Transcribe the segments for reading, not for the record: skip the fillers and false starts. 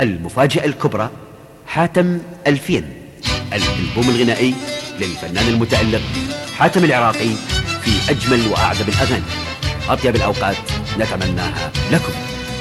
المفاجأة الكبرى: حاتم 2000، الألبوم الغنائي للفنان المتألق حاتم العراقي في أجمل وأعذب الأغاني. أطيب الأوقات نتمناها لكم.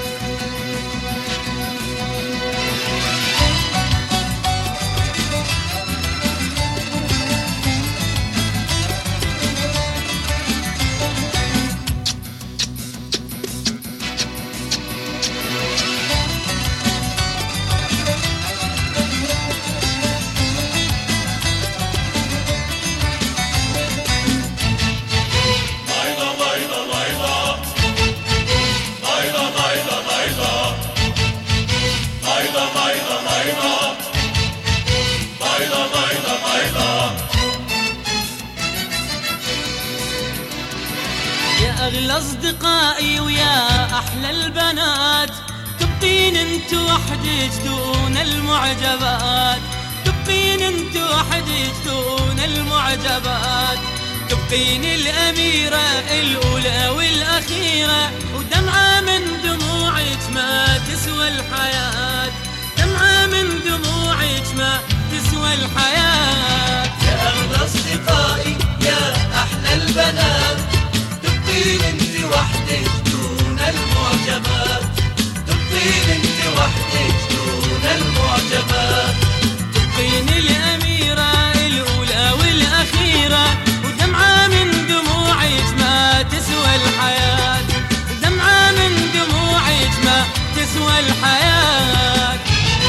يا أغلى أصدقائي ويا أحلى البنات، تبقين انت وحدك دون المعجبات، تبقين انت وحدك دون المعجبات، تبقين الأميرة الأولى والأخيرة، ودمعة من دموعك ما تسوى الحياة، دمعة من دموعك ما تسوى الحياة. يا أغلى أصدقائي يا أحلى البنات، تبقين انت وحدك دون المعجبات، تبقين انت وحدك دون المعجبات، تبقين الأميرة الأولى والأخيرة، ودمعة من دموعك ما تسوى الحياة، دمعة من دموعك ما تسوى الحياة.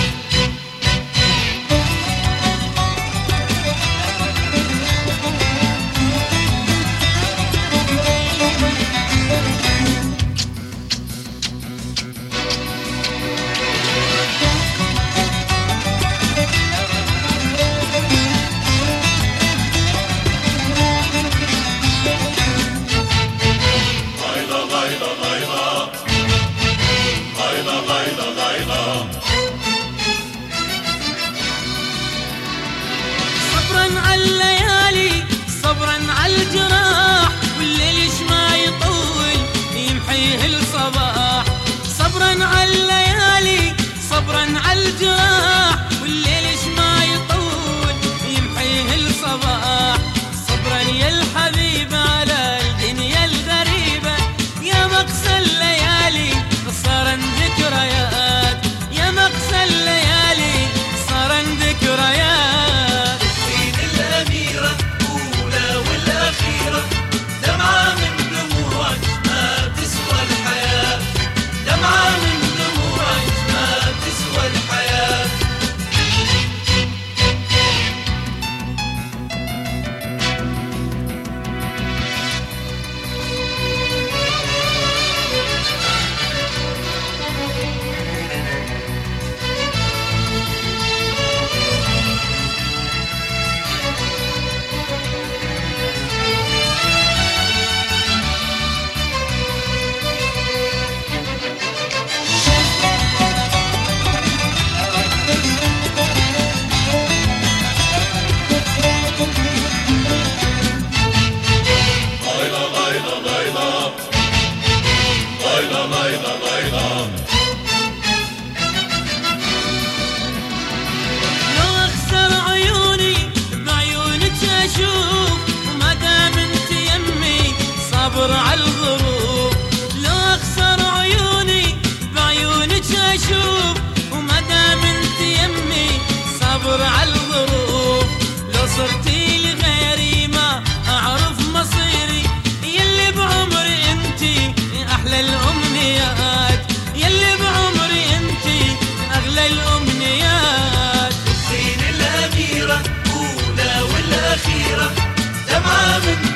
صبرا على الليالي، صبرا على الجراح، والليل ما يطول يمحيه الصباح، صبرا على الليالي، صبرا على الجراح، والليل ما يطول يمحيه الصباح، صبرا يا الحبيب على الدنيا الغريبة، يا مقسى الليالي صارن ذكريات، يا مقسى الليالي صارن ذكريات. تبقين الأميرة الأولى والأخيرة، دمعة من دموعك ما تسوى الحياة، دمعة من دموعك ما تسوى الحياة. لو اخسر عيوني بعيونك اشوف، وما دام انت يمي صبر على الظروف، لو اخسر عيوني بعيونك اشوف، وما دام انت يمي صبر على الظروف، لو صرتي لغيري ما اعرف مصيري، يلي بعمري انتي احلى الامنيات، يلي بعمري انتي اغلى الامنيات. تبقين الأميرة الأولى والأخيرة، دمعة من